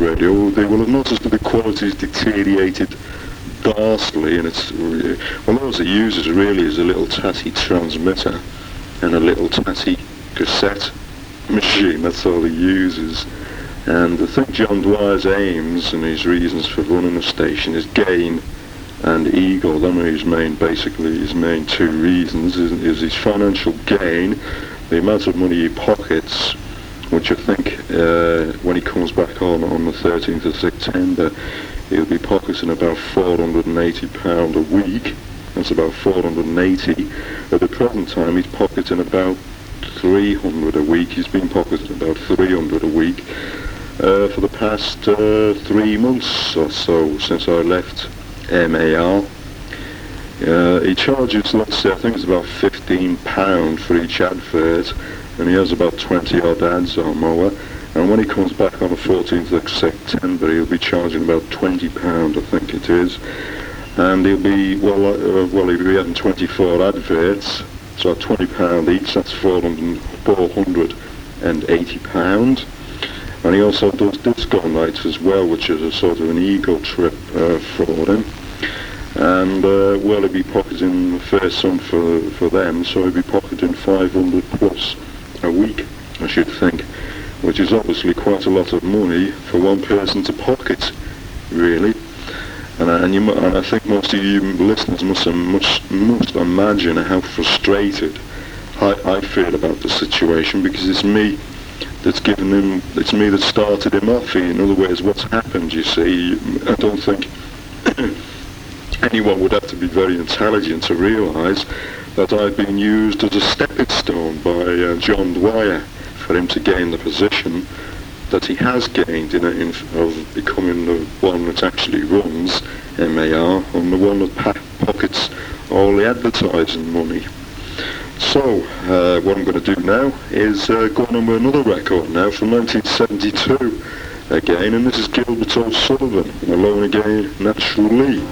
radio, they will have noticed that the quality's deteriorated vastly, and it's well, all it uses really is a little tatty transmitter and a little tatty cassette machine. That's all he uses. And I think John Dwyer's aims and his reasons for running the station is gain and ego. Them are his main two reasons. Is his financial gain, the amount of money he pockets, which I think when he comes back on the 13th of September, he'll be pocketing about £480 a week. That's about 480. At the present time, he's pocketing about 300 a week. He's been pocketing about 300 a week for the past 3 months or so since I left MAR. He charges, let's say, I think it's about £15 for each advert, and he has about 20 odd ads or more. And when he comes back on the 14th of September, he'll be charging about £20, I think it is. And he'll be, he'll be having 24 adverts, so £20 each, that's £480. And he also does disco nights as well, which is a sort of an ego trip for him. And he'll be pocketing the first sum for them, so he'll be pocketing 500 plus a week, I should think, which is obviously quite a lot of money for one person to pocket, really. And I think most of you listeners must imagine how frustrated I feel about the situation, because it's me that's it's me that started him off. In other words, what's happened, you see, I don't think anyone would have to be very intelligent to realise that I've been used as a stepping stone by John Dwyer for him to gain the position that he has gained of becoming the one that actually runs MAR and the one that pockets all the advertising money. So, what I'm going to do now is go on with another record now from 1972 again, and this is Gilbert O'Sullivan, Alone Again, Naturally.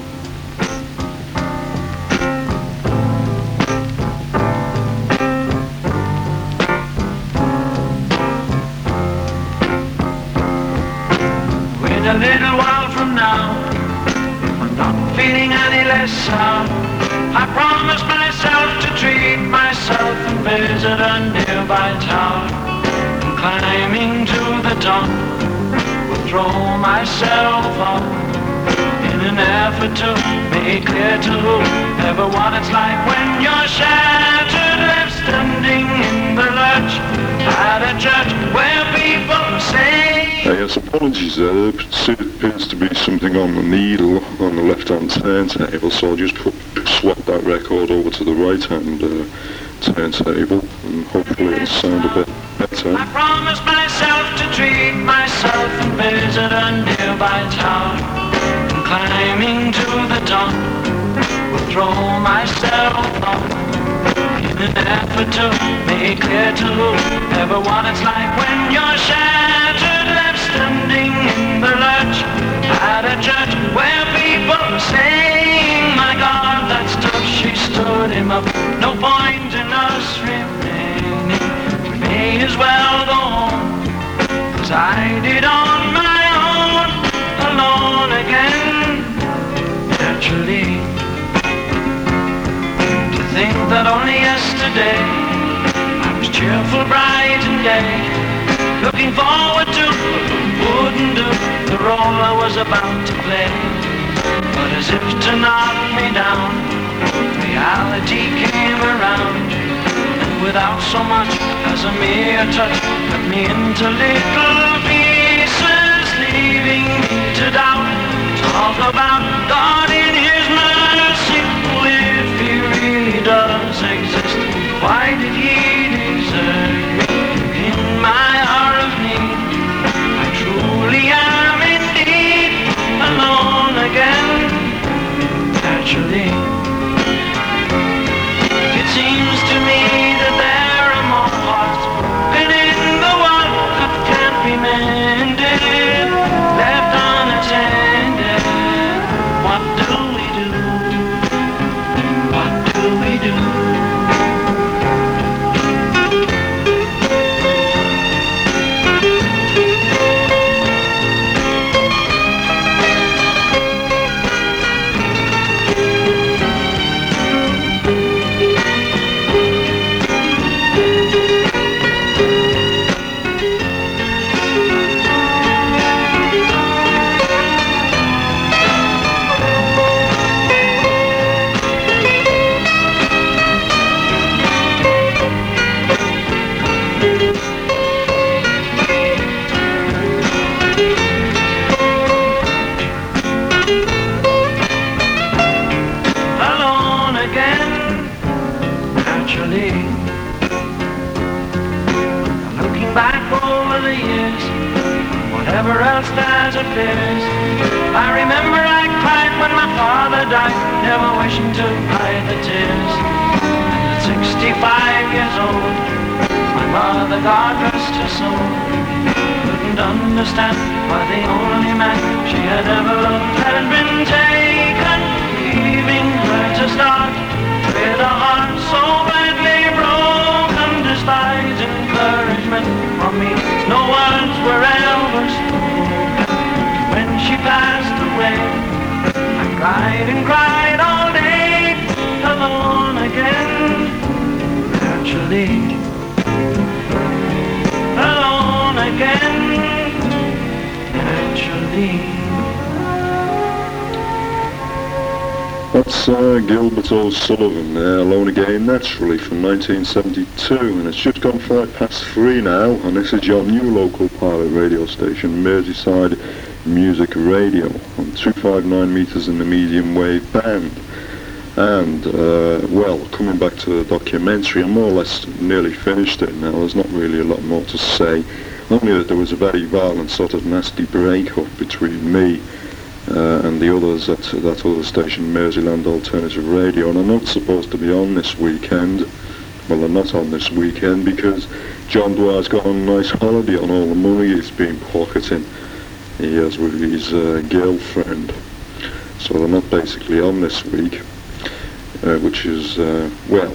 A little while from now, I'm not feeling any less sound. I promised myself to treat myself and visit a nearby town. And climbing to the top, will throw myself up in an effort to make clear to whoever what it's like when you're shattered, left standing in the lurch at a church where people say. Yes, apologies there. There appears to be something on the needle on the left-hand turntable, so I'll just swap that record over to the right-hand turntable, and hopefully it'll sound a bit better. I promised myself to treat myself and visit a nearby town. And climbing to the top, will throw myself up in an effort to make clear to whoever what it's like when you're shattered, left standing in the lurch at a church where people saying, my God, that's tough, she stood him up. No point in us remaining, we may as well go home, 'cause I did on my own, alone again, naturally. To think that only yesterday I was cheerful, bright and gay, looking forward to wouldn't do the role I was about to play. But as if to knock me down, reality came around, and without so much as a mere touch, cut me into little pieces, leaving me to doubt. Talk about God in His mercy, if He really does exist, why did He desert me in my hour of need? I truly am indeed alone again, naturally. It seems to me that there are more hearts broken in the world that can't be mended as it appears. I remember I cried when my father died, never wishing to hide the tears. At 65 years old, my mother, God rest her soul, couldn't understand why the only man she had ever loved had been taken, leaving her to start with a heart so badly broken. Despite encouragement from me, no words were ever spoken. When she passed away, I cried and cried all day, alone again. Naturally, alone again. Naturally. That's Gilbert O'Sullivan there, Alone Again Naturally, from 1972, and it's just gone 3:05 now, and this is your new local pirate radio station, Merseyside Music Radio, on 259 metres in the medium wave band. And, well, coming back to the documentary, I'm more or less nearly finished it now. There's not really a lot more to say, only that there was a very violent sort of nasty break-up between me and the others at that other station, Merseyland Alternative Radio, and I'm not supposed to be on this weekend. Well, I'm not on this weekend because John Dwyer's got on a nice holiday on all the money he's been pocketing. He has with his girlfriend, so they're not basically on this week, which is, well,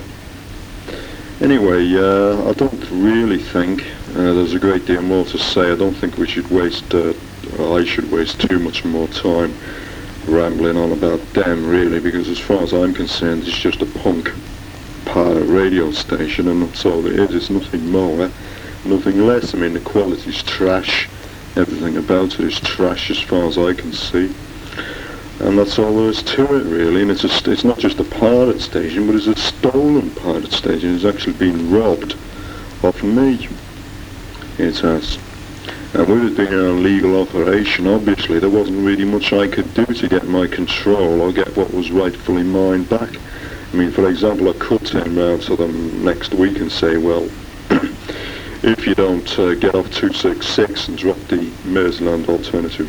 anyway, I don't really think there's a great deal more to say. I don't think we should waste I should waste too much more time rambling on about them, really, because as far as I'm concerned, it's just a punk pirate radio station, and that's all it is. It's nothing more, nothing less. I mean, the quality's trash. Everything about it is trash as far as I can see. And that's all there is to it, really. And it's not just a pirate station, but it's a stolen pirate station. It's actually been robbed off me. It has. And with it being an illegal operation, obviously there wasn't really much I could do to get my control or get what was rightfully mine back. I mean, for example, I could turn round to them next week and say, well, if you don't get off 266 and drop the Merseyland Alternative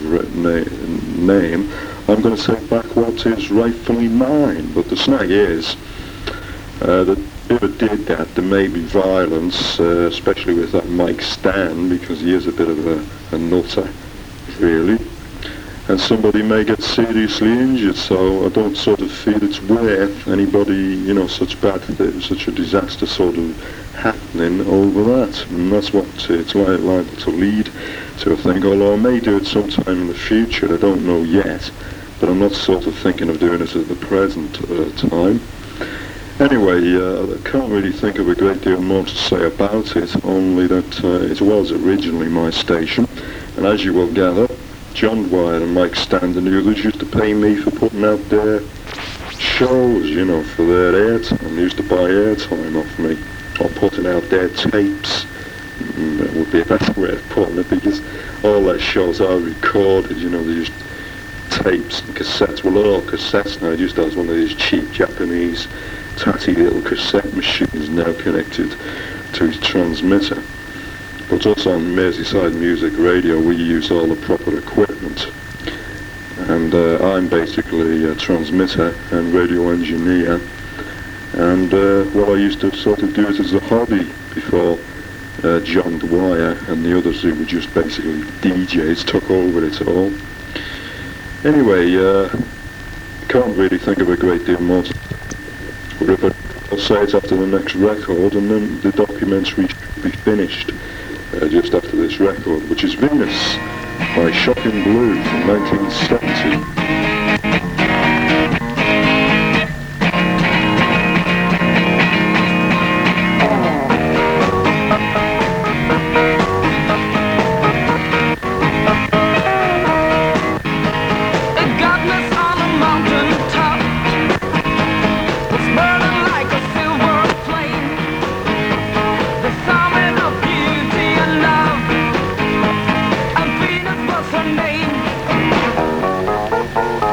name, I'm going to take back what is rightfully mine. But the snag is that if it did that, there may be violence, especially with that Mike Stan, because he is a bit of a nutter, really. And somebody may get seriously injured, so I don't sort of feel it's worth anybody, you know, such a disaster sort of happening over that. And that's what it's liable to lead to, I think, although I may do it sometime in the future, I don't know yet, but I'm not sort of thinking of doing it at the present time. Anyway, I can't really think of a great deal more to say about it, only that it was originally my station, and as you will gather, John Dwyer and Mike Stand and the others used to pay me for putting out their shows, you know, for their airtime. They used to buy airtime off me, or putting out their tapes. That would be a better way of putting it, because all their shows are recorded, you know, they used tapes and cassettes. Well, they're all cassettes now. I used to have one of these cheap Japanese tatty little cassette machines now connected to his transmitter. But also on Merseyside Music Radio we use all the proper equipment, and I'm basically a transmitter and radio engineer, and well, I used to sort of do it as a hobby before John Dwyer and the others who were just basically DJs took over it all. Anyway, can't really think of a great deal more. I'll say it after the next record, and then the documentary should be finished just after this record, which is Venus by Shocking Blue from 1970. Name.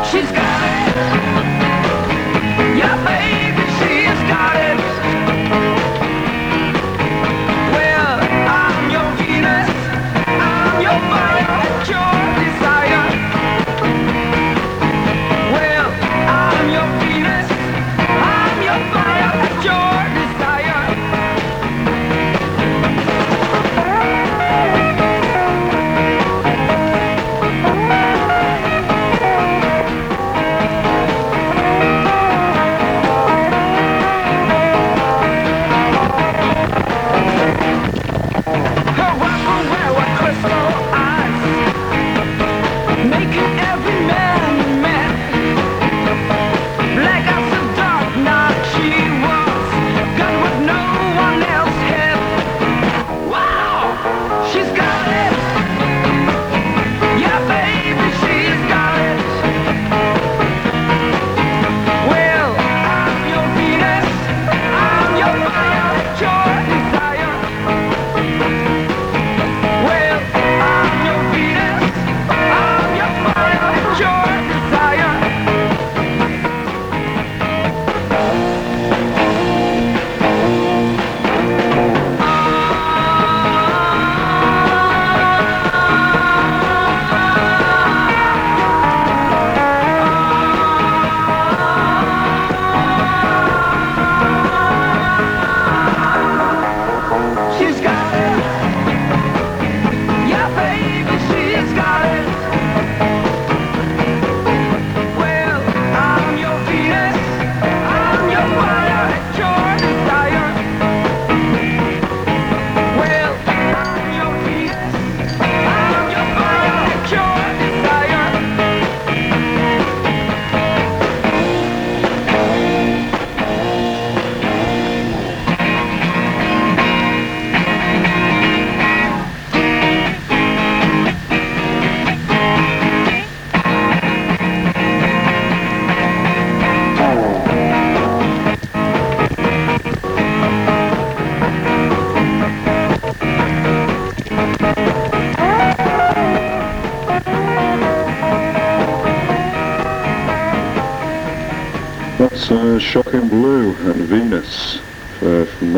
That's Shocking Blue and Venus from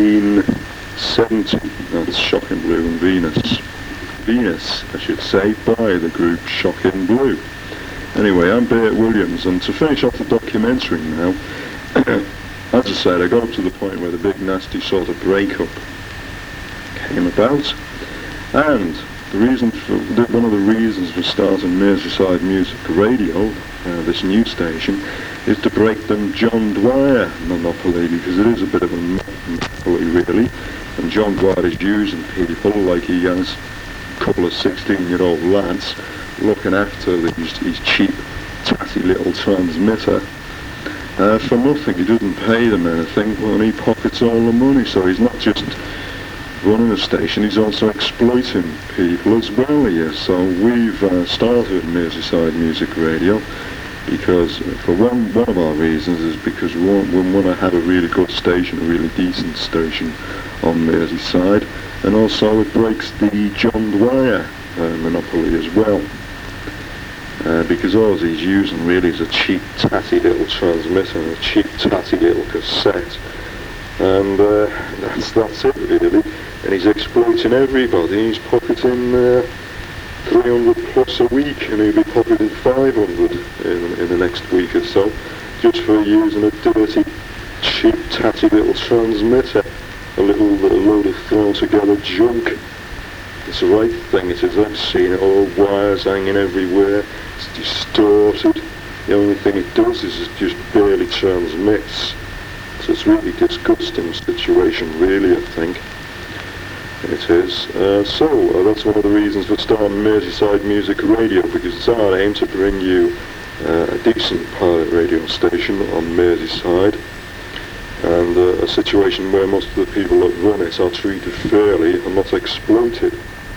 1970. That's Shocking Blue and Venus. Venus, I should say, by the group Shocking Blue. Anyway, I'm Bert Williams, and to finish off the documentary now, as I said, I got up to the point where the big nasty sort of breakup came about, and one of the reasons for starting Merseyside Music Radio, this new station, is to break them John Dwyer monopoly, because it is a bit of a monopoly really, and John Dwyer is using people like he has a couple of 16-year-old lads looking after his cheap, tatty little transmitter for nothing. He doesn't pay them anything, and he pockets all the money, so he's not just running a station, he's also exploiting people as well here. So we've started Merseyside Music Radio because for one of our reasons is because we want to have a really good station, a really decent station on Merseyside, and also it breaks the John Dwyer monopoly as well. Because all he's using really is a cheap tatty little transmitter and a cheap tatty little cassette, and that's it really. And he's exploiting everybody. He's pocketing 300 plus a week, and he'll be pocketing 500 in the next week or so, just for using a dirty, cheap, tatty little transmitter, a little load of thrown together junk. It's the right thing, it is. I've seen it, all wires hanging everywhere, it's distorted. The only thing it does is it just barely transmits. So it's really disgusting situation, really, I think. It is. So that's one of the reasons for starting Merseyside Music Radio, because it's our aim to bring you a decent pirate radio station on Merseyside, and a situation where most of the people that run it are treated fairly and not exploited.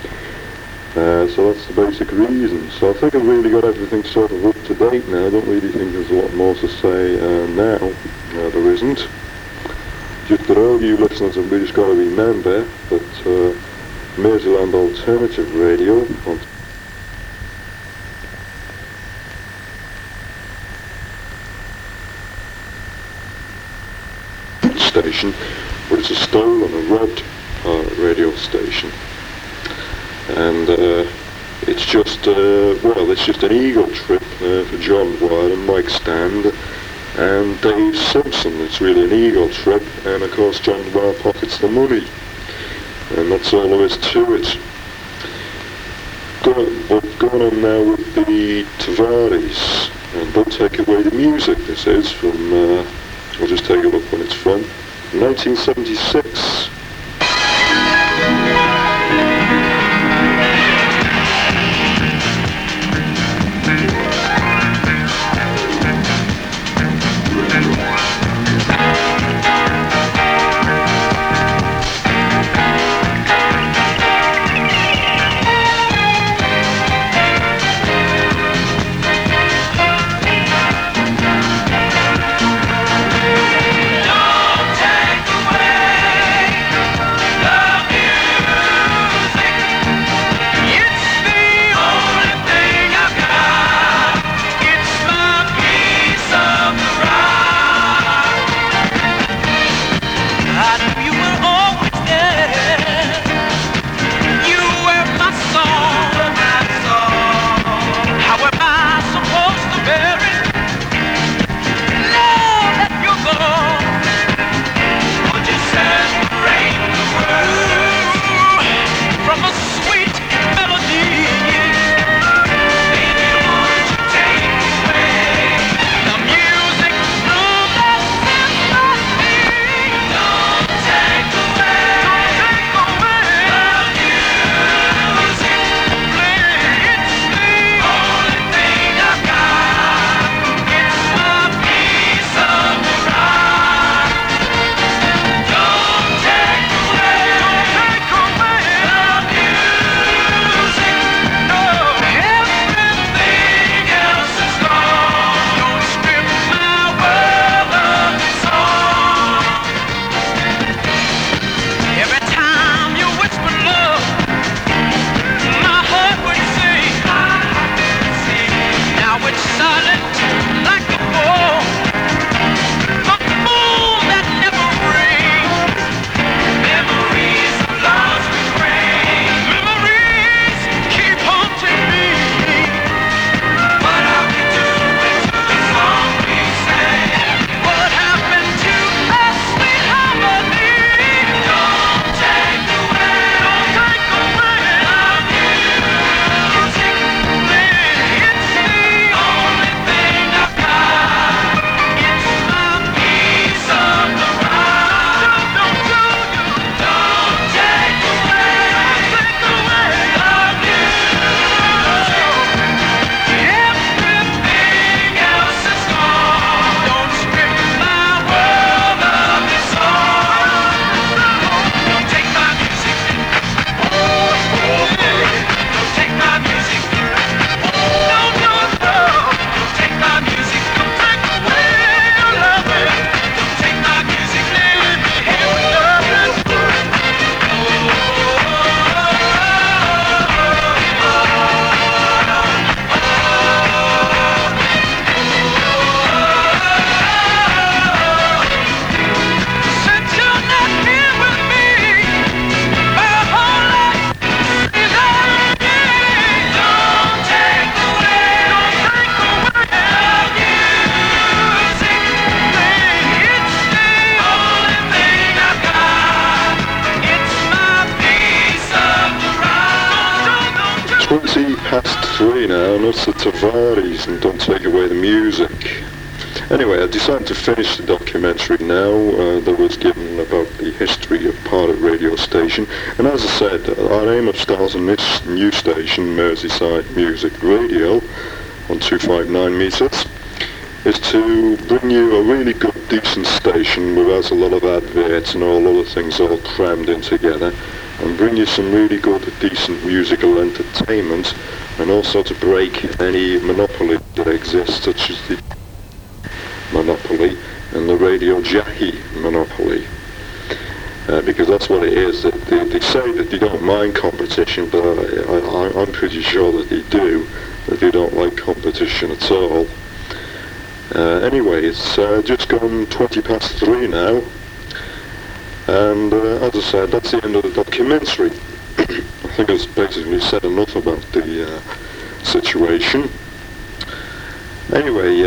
So that's the basic reason. So I think I've really got everything sort of up to date now. I don't really think there's a lot more to say now. There isn't. Just that all you listeners have just got to remember that Merseyland Alternative Radio on station, but it's a stolen, a robbed radio station, and it's just it's just an ego trip for John Dwyer and Mike Stand and Dave Simpson. It's really an ego trip, and of course John Dwyer pockets the money, and that's all there is to it. Going on now with the Tavares, and Don't Take Away the Music. This is from, I'll just take a look when it's from, 1976. not the Tavares and don't take away the music. Anyway, I decided to finish the documentary now that was given about the history of Pirate Radio Station. And as I said, our aim of starting this new station, Merseyside Music Radio, on 259 meters, is to bring you a really good, decent station without a lot of adverts and all other things all crammed in together, and bring you some really good, decent musical entertainment, and also to break any monopoly that exists, such as the monopoly and the radio jockey monopoly. Because that's what it is. They say that they don't mind competition, but I'm pretty sure that they do, that they don't like competition at all. Anyway, it's just gone 3:20 now, and as I said, that's the end of the documentary. I think I've basically said enough about the situation. Anyway,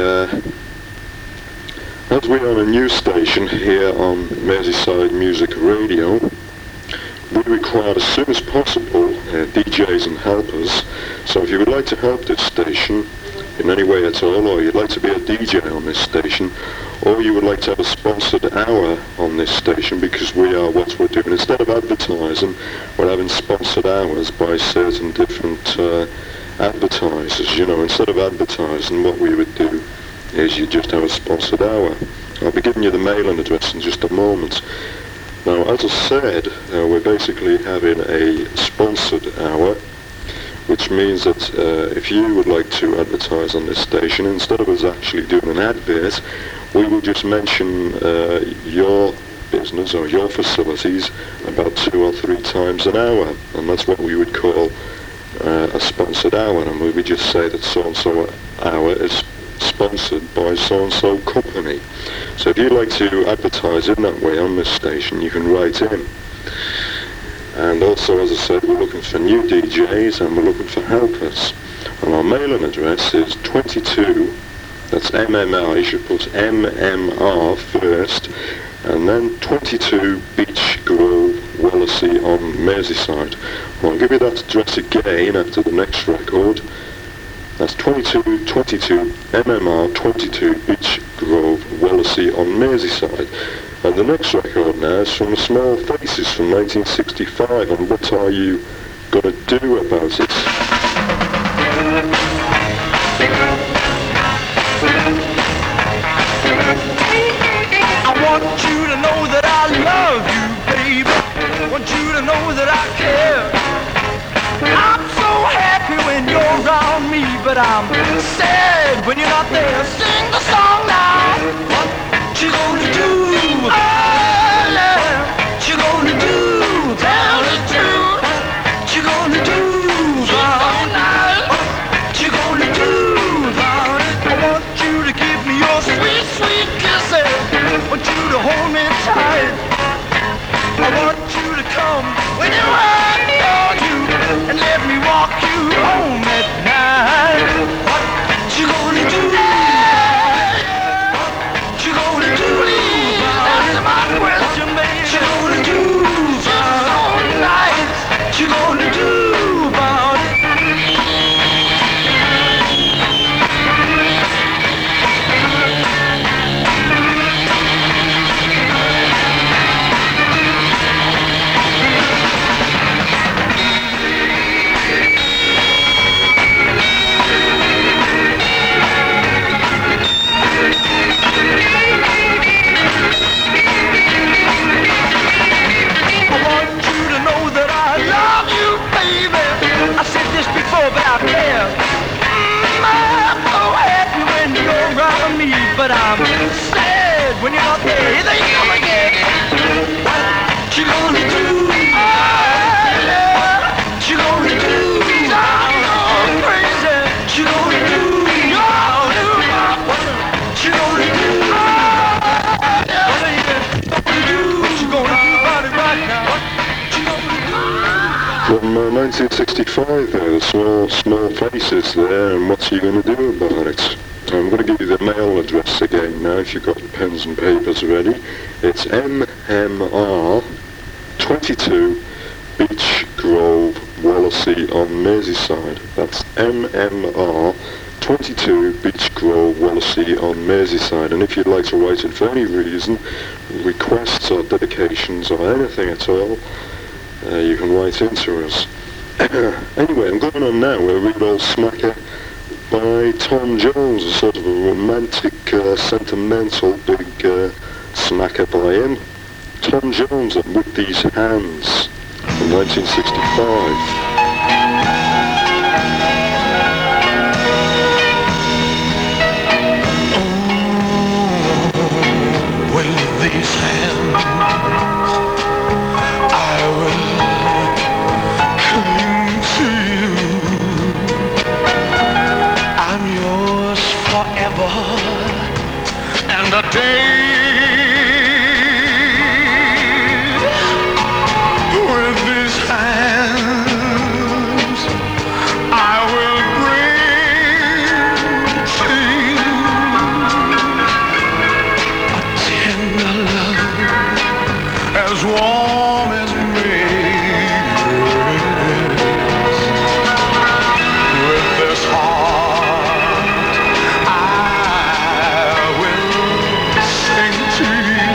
as we are a news station here on Merseyside Music Radio, we require as soon as possible DJs and helpers. So if you would like to help this station in any way at all, or you'd like to be a DJ on this station, or you would like to have a sponsored hour on this station, because we are what we're doing. Instead of advertising, we're having sponsored hours by certain different advertisers. You know, instead of advertising, what we would do is you just have a sponsored hour. I'll be giving you the mailing address in just a moment. Now, as I said, we're basically having a sponsored hour, which means that if you would like to advertise on this station, instead of us actually doing an advert, we will just mention your business or your facilities about 2 or 3 times an hour, and that's what we would call a sponsored hour, and we would just say that so-and-so hour is sponsored by so-and-so company. So if you'd like to advertise in that way on this station, you can write in. And also, as I said, we're looking for new DJs and we're looking for helpers. And our mailing address is 22, that's MMR, you should put MMR first, and then 22 Beech Grove, Wallasey on Merseyside. Well, I'll give you that address again after the next record. That's 22 MMR 22 Beech Grove, Wallasey on Merseyside. And the next record now is from the Small Faces from 1965, and what are you going to do about it? I want you to know that I love you, baby. I want you to know that I care. I'm so happy when you're around me, but I'm sad when you're not there. Sing the song now. What you gonna do? Oh, yeah. What you gonna do? Tell the truth. What you gonna do? What you gonna do? I want you to give me your sweet, sweet kisses. I want you to hold me tight. I want you to come when you want me on you, and let me walk you home at night. What you gonna do? What you gonna do? Answer my question, baby. What you gonna do? Just all night. What you gonna do about it? But I care. I'm so happy when you're around me, but I'm sad when you're not there. There you come again. What you gonna do? Oh, yeah. What you gonna do? I'm crazy. What you gonna do? What you gonna do? Oh, yeah. What you gonna do about it right now? What you gonna do? From 1965 there, the small faces there, and what's you going to do about it? I'm going to give you the mail address again now, if you've got pens and papers ready. It's MMR 22 Beech Grove, Wallasey on Merseyside. That's MMR 22 Beech Grove, Wallasey on Merseyside. And if you'd like to write in for any reason, requests or dedications or anything at all, you can write into us. Anyway, I'm going on now with a real old smacker by Tom Jones, a sort of a romantic, sentimental big smacker by him. Tom Jones and With These Hands from 1965. These hands, I will cling to you. I'm yours forever and a day. With these hands, I will bring to you a tender love as warm as breeze. With this heart, I will sing to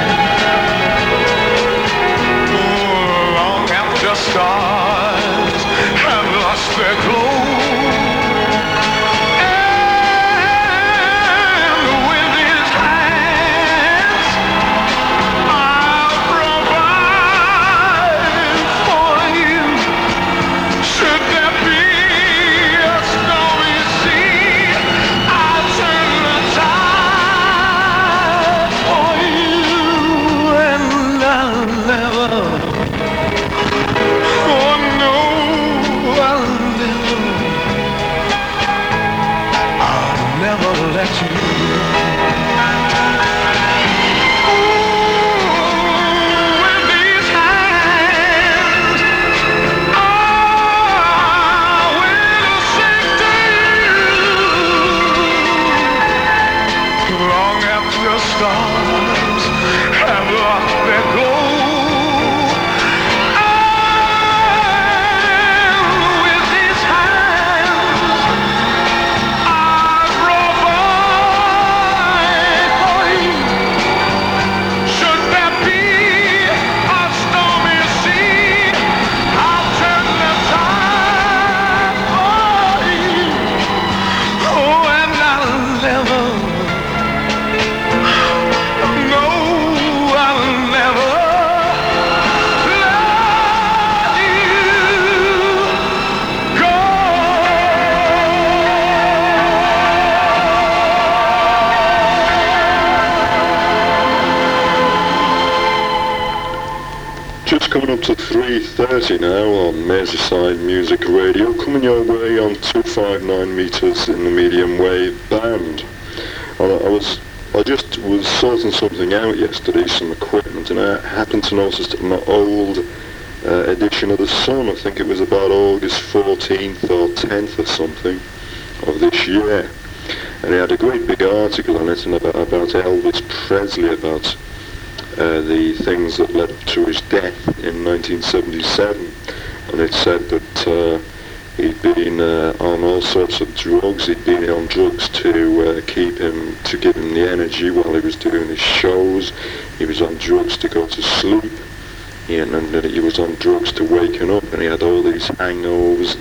you. Oh, long after stars have lost their glow. Coming up to 3:30 now on Merseyside Music Radio, coming your way on 259 meters in the medium wave band. I just was sorting something out yesterday, some equipment, and I happened to notice that an old edition of The Sun, I think it was about August 14th or 10th or something of this year, and he had a great big article on it and about Elvis Presley, about the things that led up to his death in 1977, and it said that he'd been on all sorts of drugs. He'd been on drugs to give him the energy while he was doing his shows. He was on drugs to go to sleep, and he was on drugs to waken up, and he had all these hangovers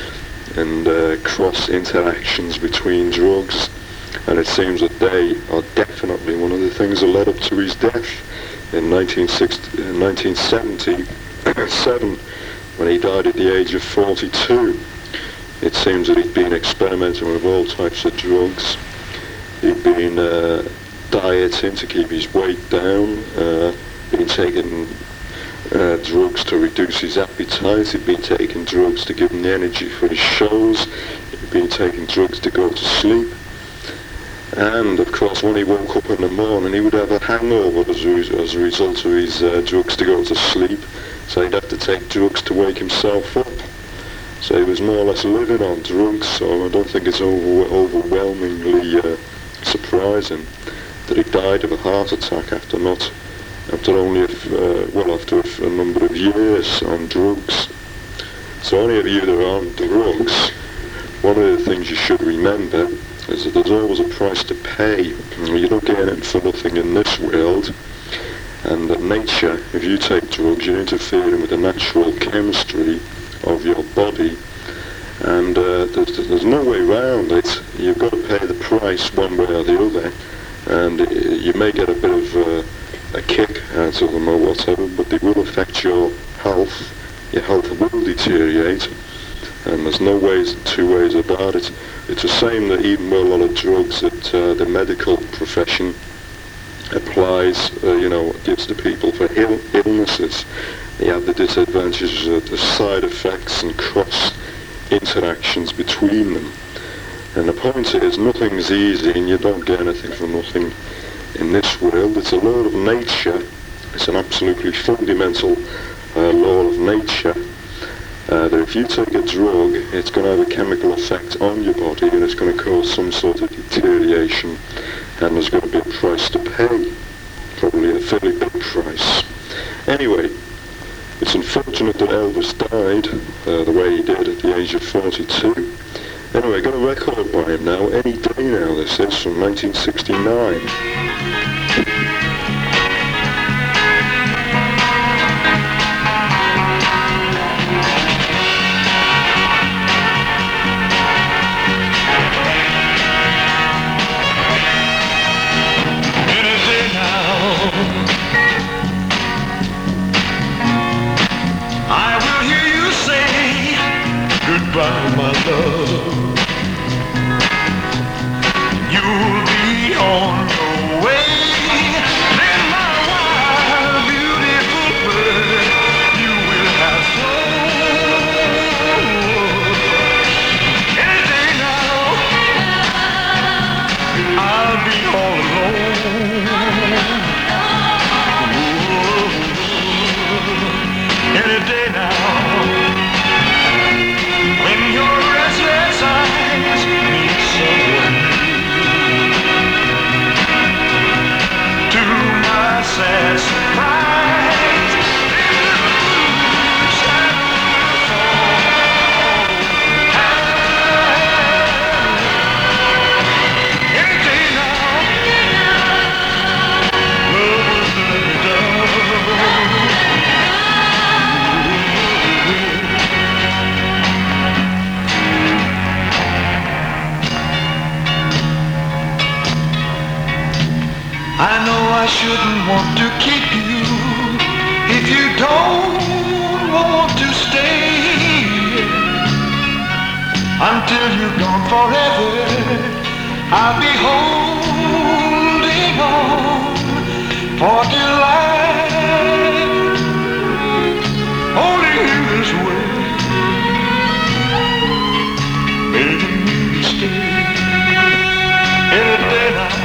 and cross interactions between drugs, and it seems that they are definitely one of the things that led up to his death in 1977, when he died at the age of 42. It seems that he'd been experimenting with all types of drugs. He'd been dieting to keep his weight down, been taking drugs to reduce his appetite. He'd been taking drugs to give him the energy for his shows. He'd been taking drugs to go to sleep. And of course, when he woke up in the morning, he would have a hangover as a result of his drugs to go to sleep. So he'd have to take drugs to wake himself up. So he was more or less living on drugs. So I don't think it's overwhelmingly surprising that he died of a heart attack after only a number of years on drugs. So any of you that are on drugs, one of the things you should remember is that there's always a price to pay. You don't get anything for nothing in this world. And that nature, if you take drugs, you're interfering with the natural chemistry of your body. And there's no way around it. You've got to pay the price one way or the other. And you may get a bit of a kick out of them or whatever, but they will affect your health. Your health will deteriorate. And there's no two ways about it. It's a shame that even with a lot of drugs that the medical profession applies, gives to people for illnesses, they have the disadvantages of the side effects and cross interactions between them. And the point is, nothing's easy and you don't get anything for nothing in this world. It's a law of nature. It's an absolutely fundamental law of nature. That if you take a drug, it's going to have a chemical effect on your body and it's going to cause some sort of deterioration, and there's going to be a price to pay, probably a fairly big price. Anyway, it's unfortunate that Elvis died the way he did at the age of 42. Anyway, I got a record by him now, Any Day Now this is, from 1969. Goodbye, my love. You'll be on your way. Then my wild, beautiful bird, you will have flown. Any day now, I'll be all alone. Any day now. When your restless eyes meet someone new, to my sad surprise, the shadows fall. Any day now, love will let me down. I know I shouldn't want to keep you if you don't want to stay. Until you're gone forever, I'll be holding on for dear life, holding you this way, begging you to stay. Any day now.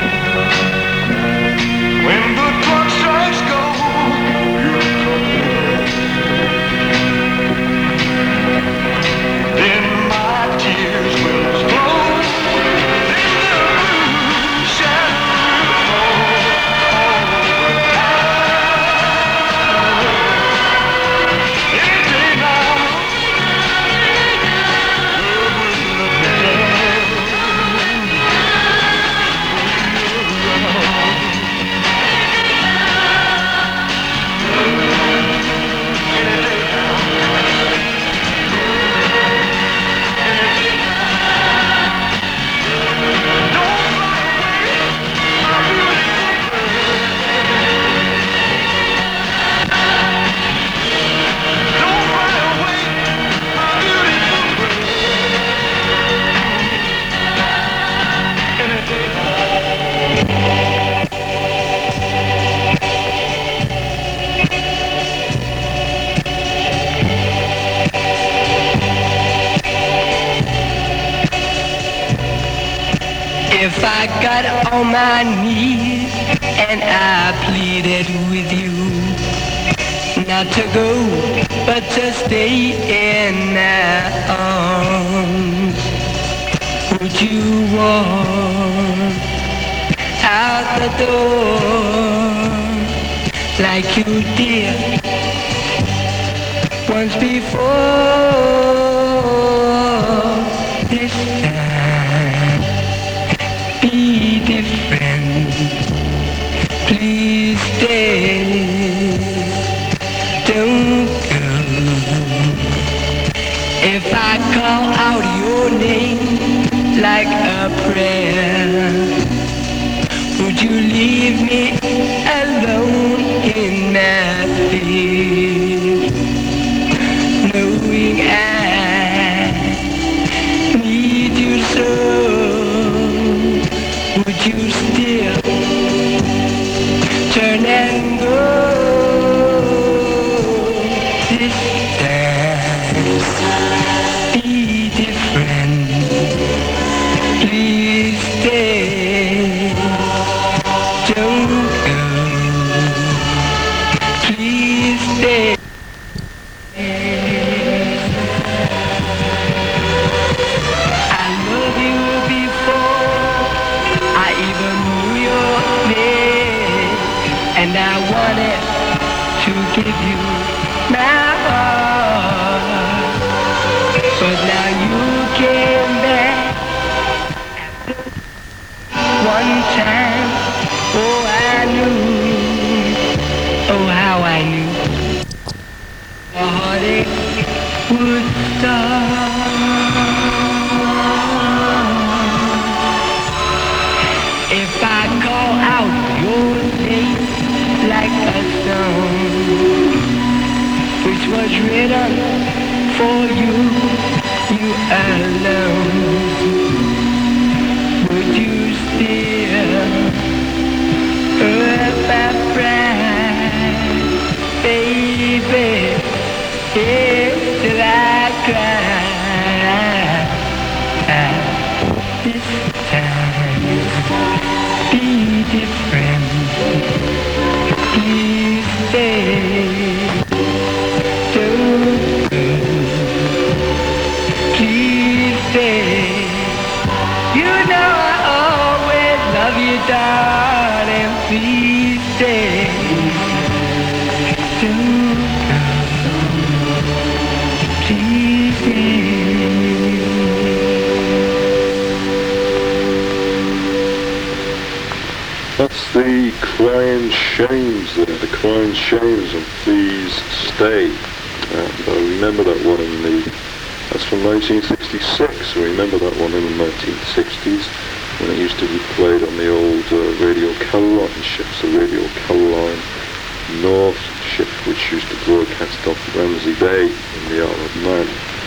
When the clock strikes gold, you'll come back. Then my tears will flow. Then the blue shadow will fall. Any day now, love will let me down. If I got on my knees and I pleaded with you not to go, but to stay in my arms, would you walk out the door like you did once before. This time, be different. Please stay. Don't go. If I call out your name like a prayer, would you leave me alone in my fear? Knowing I need you so, would you still turn and go? This time, be different. Please stay. Don't go. Please stay. I love you before I even knew your name, and I wanted to give you my heart, but now you came back one time. Oh, I knew, oh how I knew a heartache would start. If I call out your name like a song, which was written for you, you alone, would you still hurt my pride, baby? Yes, till I cry. This time, be different. Please stay. Don't go. Please stay. You know I always love you, darling. Please stay. Don't go. Please stay. That's the Crying Shames there, the Crying Shames and Please Stay. And I remember that one that's from 1966. I remember that one in the 1960s when it used to be played on the old Radio Caroline ships, the Radio Caroline North ship, which used to broadcast off Ramsey Bay in the Isle of Man.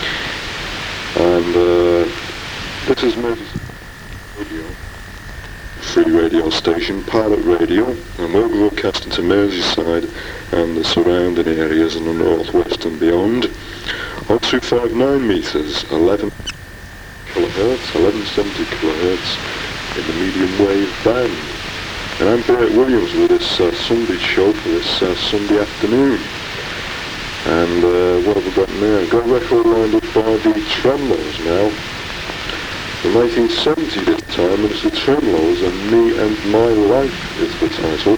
And this is Merseyside Radio, free radio station, pirate radio, and we're broadcasting to Merseyside and the surrounding areas in the northwest and beyond on 259 meters, 11 kilohertz, 1170 kilohertz in the medium wave band. And I'm Bert Williams with this Sunday show for this Sunday afternoon. And what have we got now? I've got a record lined up by the Tremlos now. From 1970 this time, and it's the Tremlos, and Me and My Life is the title.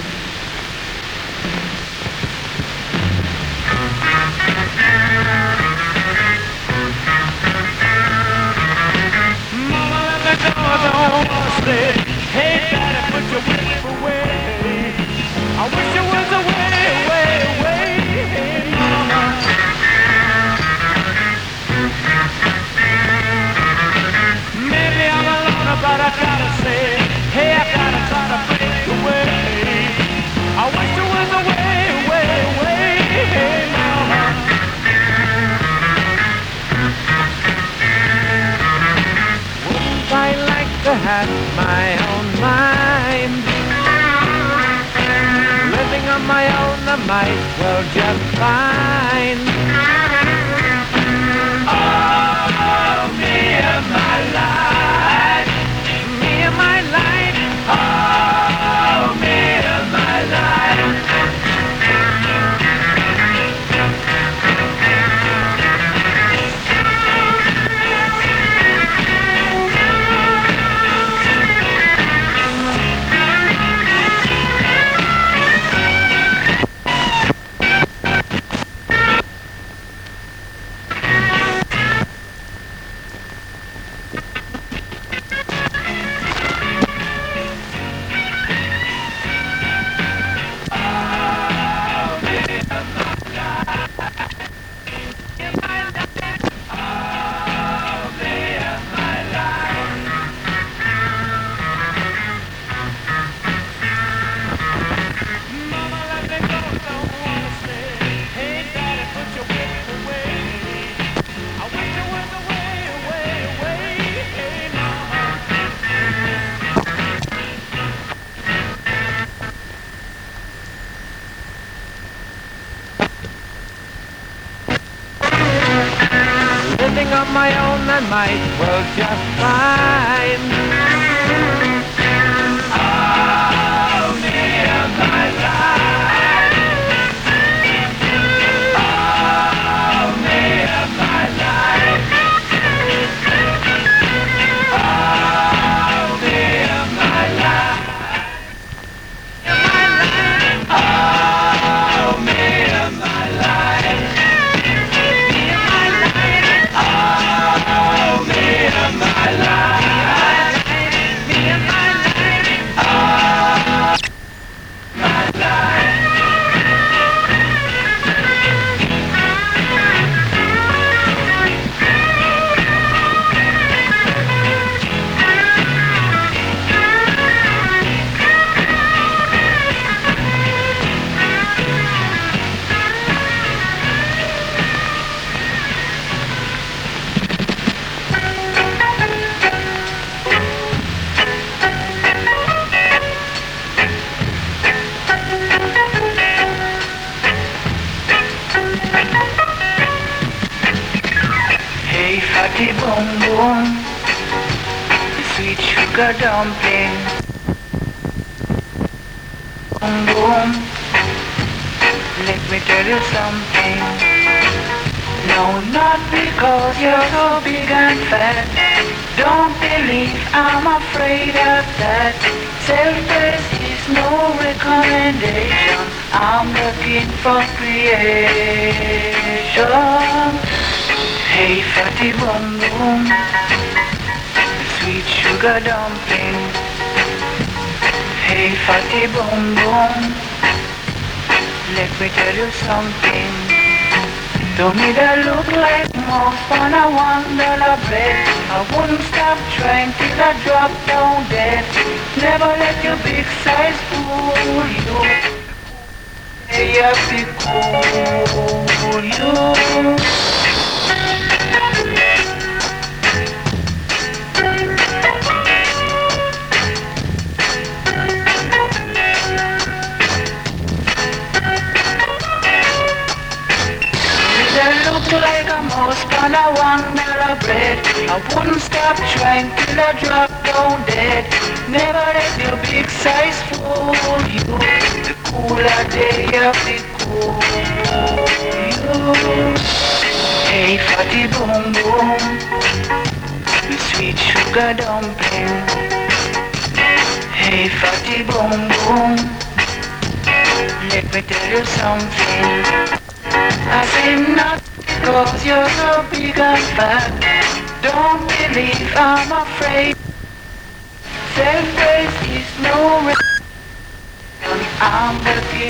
Hey, Daddy, put your whip away. I wish it was away, away, away. Hey, Mama. Maybe I'm alone, but I gotta say, hey, I gotta try to break away. I wish it was away, away, away. Hey, Mama. Wouldn't I like to have my own mind? Living on my own, I might well just fine. Oh, me and my life, me and my life. Oh, me and my life. I might well just fine. Oh, me and my life. Oh, me and my life. Oh, me and my life. Oh, me and my life. Oh, me and my life. Me and my life. Oh, my life. Hey, fatty boom boom, sweet sugar dumpling. Boom boom, let me tell you something. No, not because you're so big and fat. Don't believe I'm afraid of that. Self-praise is no recommendation. I'm looking for creation. Hey, fatty boom boom, sweet sugar dumpling. Hey, fatty boom boom, let me tell you something. To me that look like most fun, I $1 bread. I wouldn't stop trying till I drop down dead. Never let your big size fool you. Hey, I be cool you. Like a mouse on a $1 bread. I wouldn't stop trying till I drop down dead. Never let your big size fool you. The cooler day of the cool you. Hey, fatty boom boom, the sweet sugar dumpling. Hey, fatty boom boom, let me tell you something. I say not because you're so big and fat. Don't believe I'm afraid. Self-praise is no I'm the kid.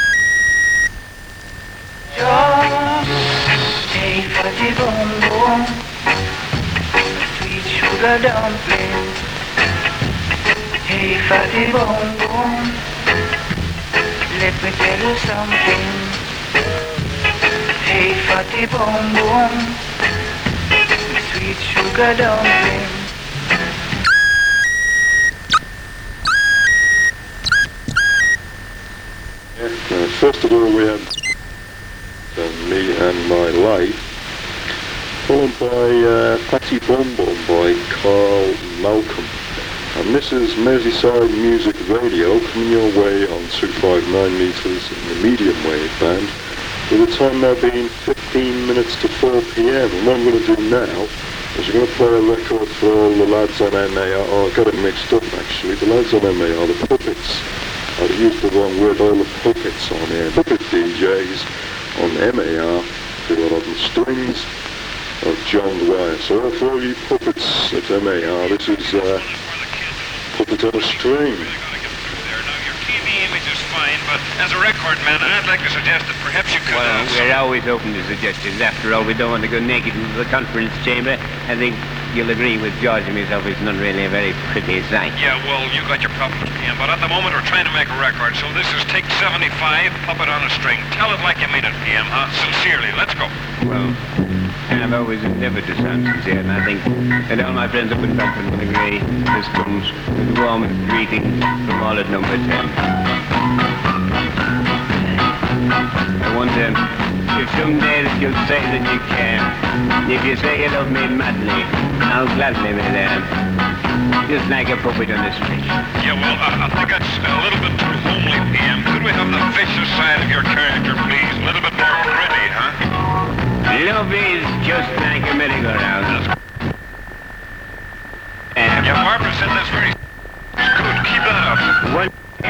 Hey, fatty boom boom, sweet sugar dumpling. Hey, fatty boom boom, let me tell you something. Hey, fatty boom boom, sweet sugar dumpling. First of all, we had Me and My Life, followed by Fatty Boom Boom by Carl Malcolm. And this is Merseyside Music Radio coming your way on 259 meters in the medium wave band, with the time now being 15 minutes to 4 p.m. And what I'm going to do now is I'm going to play a record for all the lads on MAR. Oh, I got it mixed up actually. The lads on MAR, the puppets. I used the wrong word, all the puppets on here. Puppet DJs on MAR, do a lot of strings of John Dwyer. So for all you puppets at MAR, this is Puppet on a String. Fine, but as a record man, I'd like to suggest that perhaps you could... Well, we're always open to suggestions. After all, we don't want to go naked into the conference chamber. I think you'll agree with George and myself, it's not really a very pretty sight. Yeah, well, you got your problems, PM, but at the moment we're trying to make a record, so this is take 75, Puppet on a String. Tell it like you mean it, PM, huh? Sincerely, let's go. Well, I've always endeavored to sound sincere, and I think that all my friends up in Dublin will agree. This comes with the warmest greetings from all at number 10. I want to you someday that you'll say that you can. If you say you love me madly, I'll gladly be there. Just like a puppet on the street. Yeah, well, I think that's a little bit too homely, PM. Could we have the vicious side of your character, please? A little bit more gritty, huh? Love is just like a merry-go-round. Yeah, Barbara said that's very good. Keep that up. One day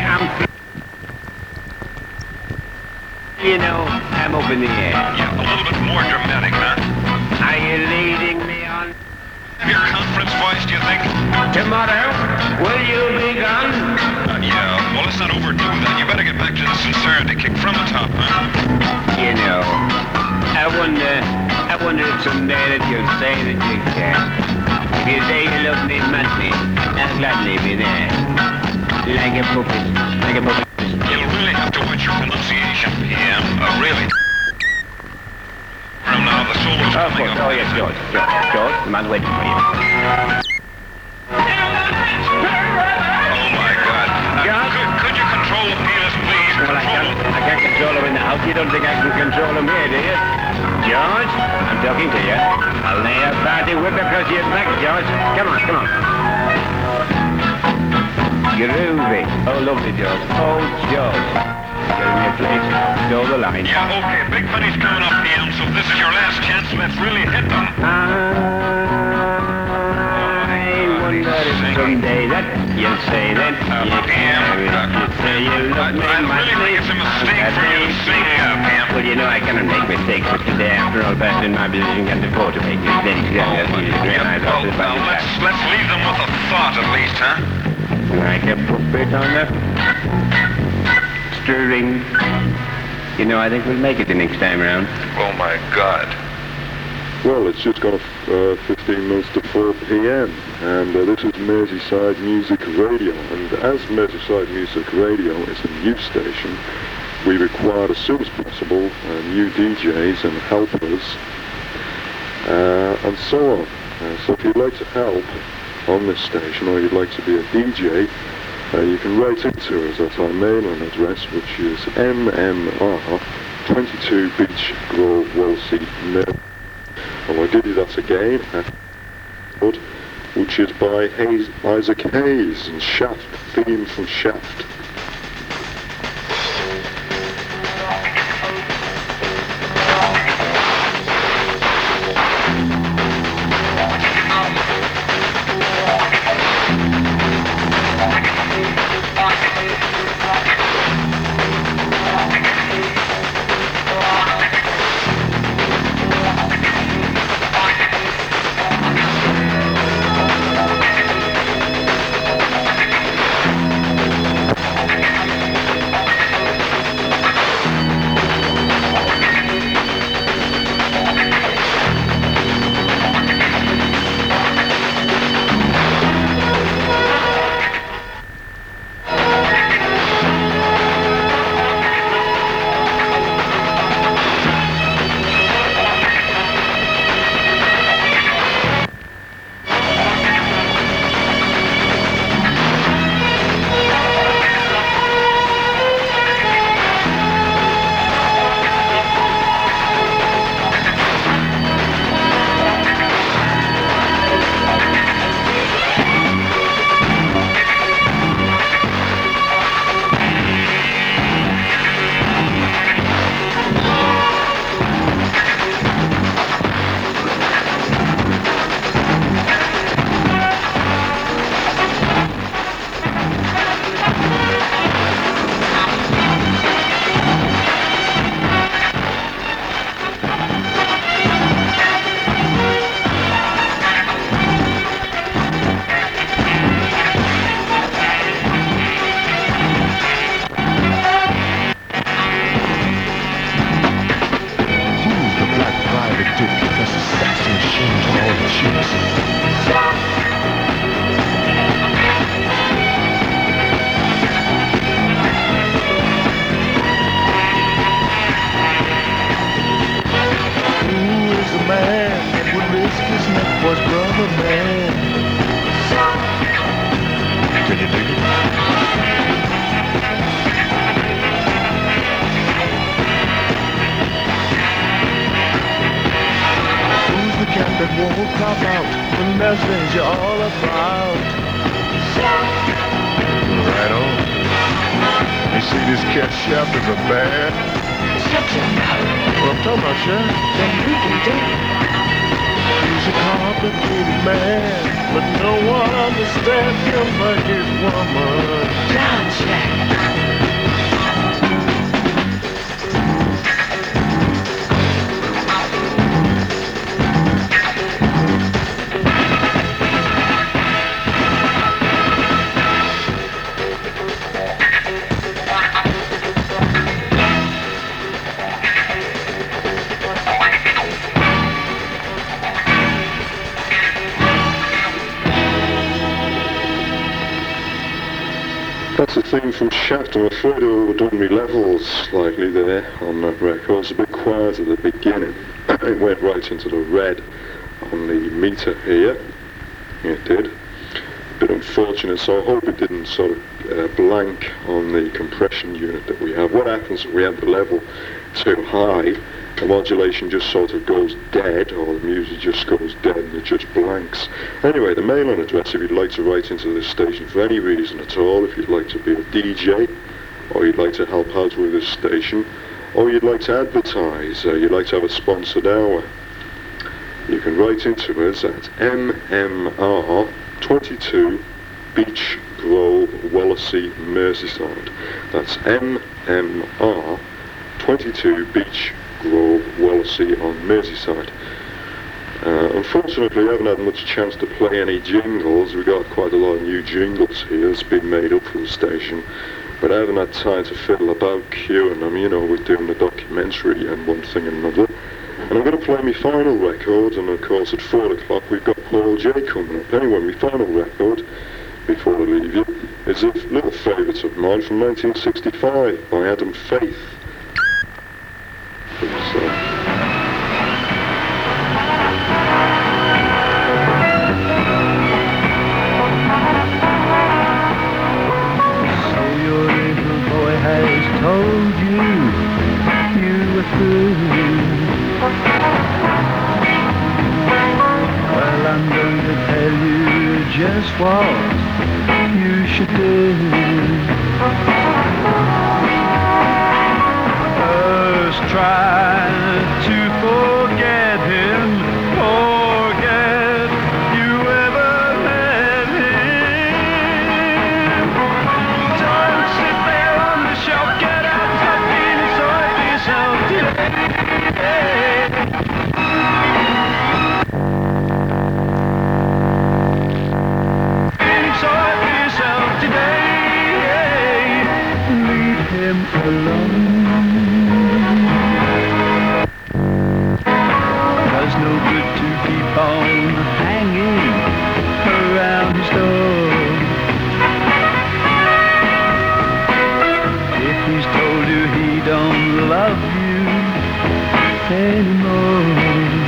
I'm up in the air. Yeah, a little bit more dramatic, huh? Are you leading me on? Have your conference voice, do you think? Tomorrow, will you be gone? Yeah, well, let's not overdo that. You better get back to the sincerity kick from the top, huh? I wonder if someday that you'll say that you can. If you say you love me madly, I'll gladly be there. Like a puppet. You'll really have to watch your pronunciation, PM. Really. From now, the solo's Of coming course. up. Oh, yes, George. The man's waiting for you. Oh, my God. Could you control the penis, please? Well, I can't control him in the house. You don't think I can control him here, do you? George, I'm talking to you. I'll lay a party whip across your back, George. Come on. Groovy. Oh, lovely, George. Oh, George. Give me a place. Go the line. Yeah, okay. Big Penny's coming up, PM, so if this is your last chance, let's really hit them. I wonder if someday that you'll say that you PM, say you love me I really think it's a mistake for you to sing, PM. Well, I cannot make mistakes, but today, after all, person in my position can't afford to make mistakes. Let's leave them with a thought, at least, huh? Like a puppet on a string. I think we'll make it the next time around. Oh, my God. Well, it's just gone 15 minutes to 4 p.m. and this is Merseyside Music Radio. And as Merseyside Music Radio is a new station, we require as soon as possible new DJs and helpers and so on. So if you'd like to help on this station or you'd like to be a DJ, you can write into us at our mailing address, which is MMR 22 Beach Grove, Walsey, Mill. And I'll give you that again, which is by Isaac Hayes and Shaft, theme from Shaft. pop out the message you're all about. Right on. You see this cat chef is a bear? Shut your mouth. What I'm talking about, chef? Then you can do it. He's a complicated man, but no one understands him but his woman. Down, Jack. That's the theme from Shaft. I'm afraid I overdone my levels slightly there on that record. It's a bit quiet at the beginning. It went right into the red on the meter here. It did. A bit unfortunate, so I hope it didn't sort of blank on the compression unit that we have. What happens if we have the level too high? The modulation just sort of goes dead, or the music just goes dead and it just blanks. Anyway, the mailing address, if you'd like to write into this station for any reason at all, if you'd like to be a DJ, or you'd like to help out with this station, or you'd like to advertise, you'd like to have a sponsored hour, you can write into us at MMR 22 Beach Grove, Wallasey, Merseyside. That's MMR 22 Beach Grove, Wallasey on Merseyside. Unfortunately, I haven't had much chance to play any jingles. We've got quite a lot of new jingles here that's been made up for the station, but I haven't had time to fiddle about queuing them. You know, we're doing the documentary and one thing and another. And I'm going to play my final record, and of course at 4 o'clock we've got Paul J coming up. Anyway, my final record, before I leave you, is a little favourite of mine from 1965 by Adam Faith. Told you were through. Well, I'm going to tell you just what you should do. First try to forget him, forget you ever met him. Don't sit there on the shelf, get out, stop feeling sorry for yourself today. Feeling sorry for yourself today. Leave him alone. Does no good to keep on hanging around his door. If he's told you he don't love you anymore,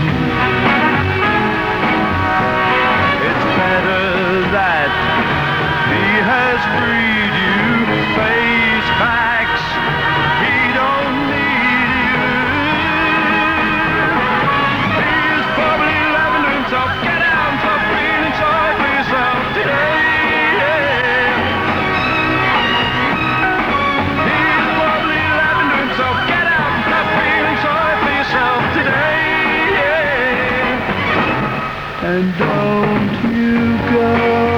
it's better that he has freed you. Face facts, he don't need you. He's probably laughing to himself. Get out and stop feeling sorry for yourself today. He's probably laughing to himself. Get out and stop feeling sorry for yourself today. And don't you go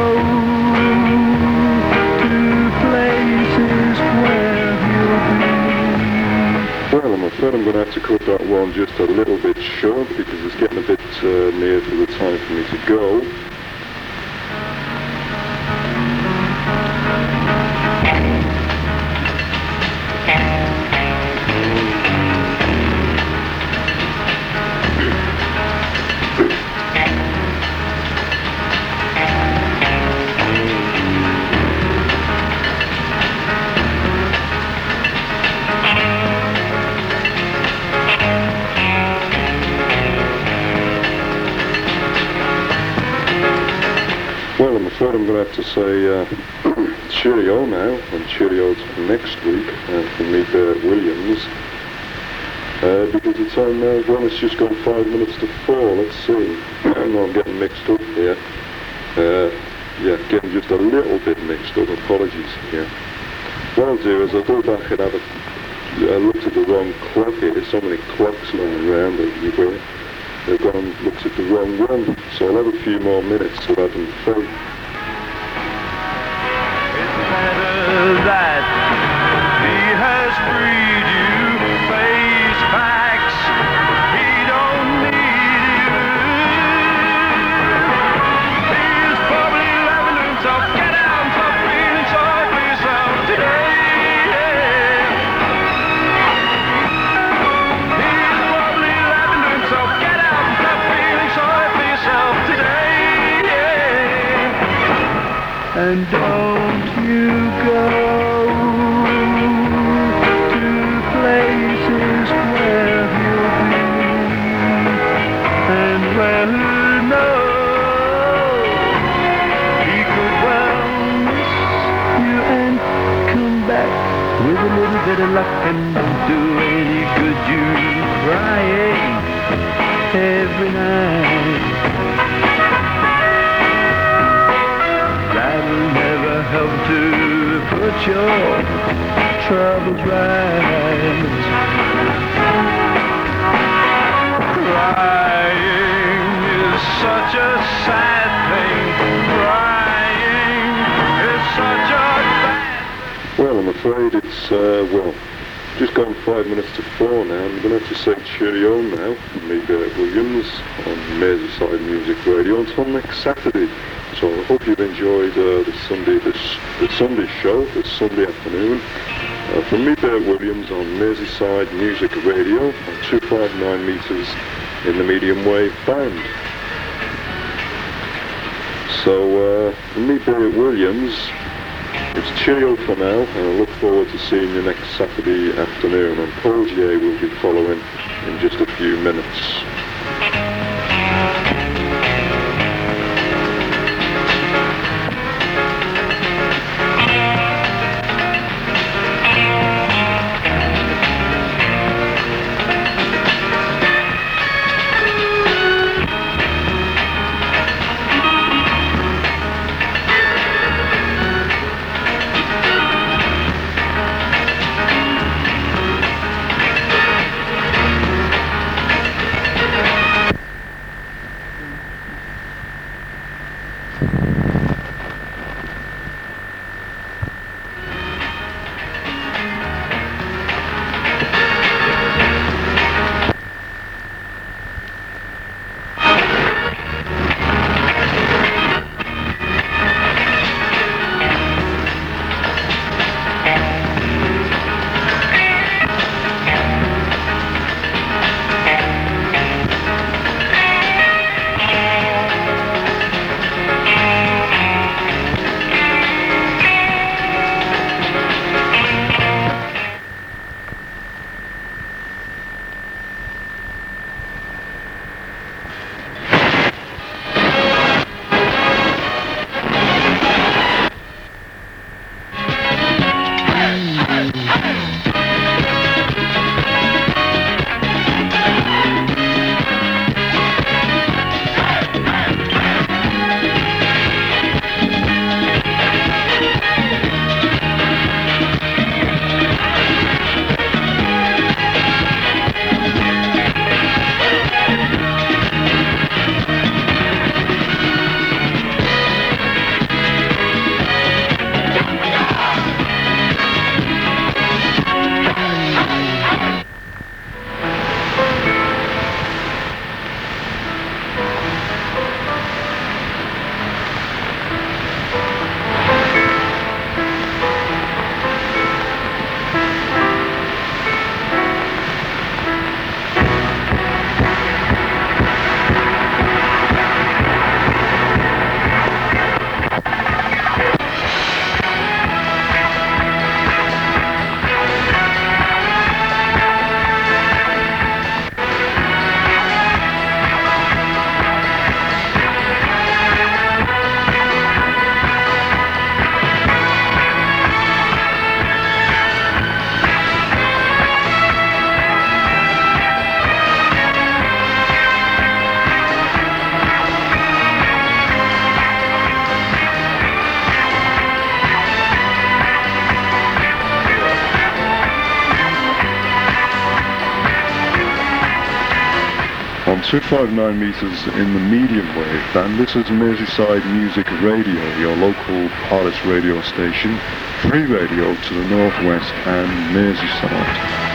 to places where you'll be. Well, I'm afraid I'm going to have to cut that one just a little bit short because it's getting a bit near to the time for me to go. Well, I'm afraid I'm going to have to say cheerio now, and cheerio till next week from me, Bert Williams. Because it's on, well, it's just gone 5 minutes to 4, let's see. No, I'm getting mixed up here. Yeah, getting just a little bit mixed up, apologies here. What I'll do is I'll go back and have a look at the wrong clock here. There's so many clocks lying around everywhere. They've gone and looked at the wrong one, so I'll have a few more minutes to have them free. That he has freed you, face facts, he don't need you. He's probably loving himself, get out and stop feeling sorry for yourself today. He's probably laughing to himself, get out and stop feeling sorry for yourself today. And don't you go to places where you'll be and where who knows he could well miss you and come back with a little bit of luck and don't do any good. You crying every night. That'll never help to put your troubles right. Crying is such a sad thing. Crying is such a bad. Well, I'm afraid it's, well, just gone 5 minutes to 4 now. I'm going to have to say cheerio now from me, Bert Williams, on Merseyside Music Radio until next Saturday. So I hope you've enjoyed the Sunday show, this Sunday afternoon. From me, Bert Williams, on Merseyside Music Radio on 259 metres in the medium wave band. So from me, Bert Williams, it's cheerio for now, and I look forward to seeing you next Saturday afternoon. And Paul J will be following in just a few minutes. 259 metres in the medium wave band. This is Merseyside Music Radio, your local Palace radio station, free radio to the northwest and Merseyside.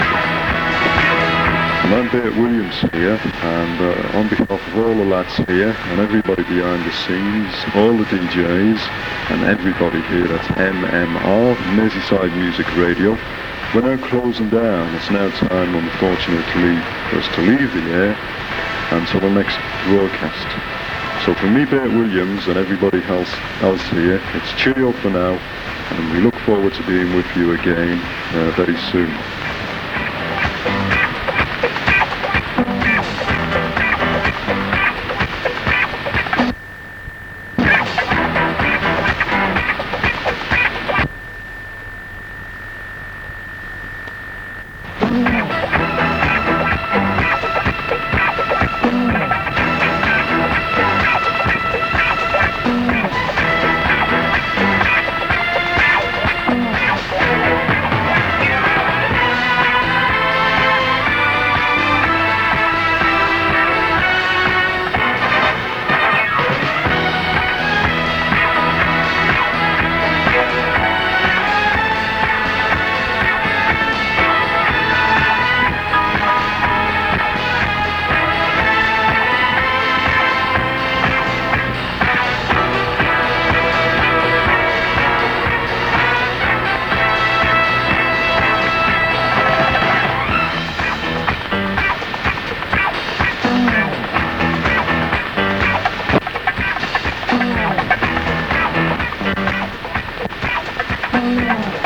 And I'm Bert Williams here, and on behalf of all the lads here and everybody behind the scenes, all the DJs and everybody here at MMR, Merseyside Music Radio, we're now closing down. It's now time, unfortunately, for us to leave the air until the next broadcast. So from me, Bert Williams, and everybody else here, it's cheerio for now, and we look forward to being with you again very soon. Yeah.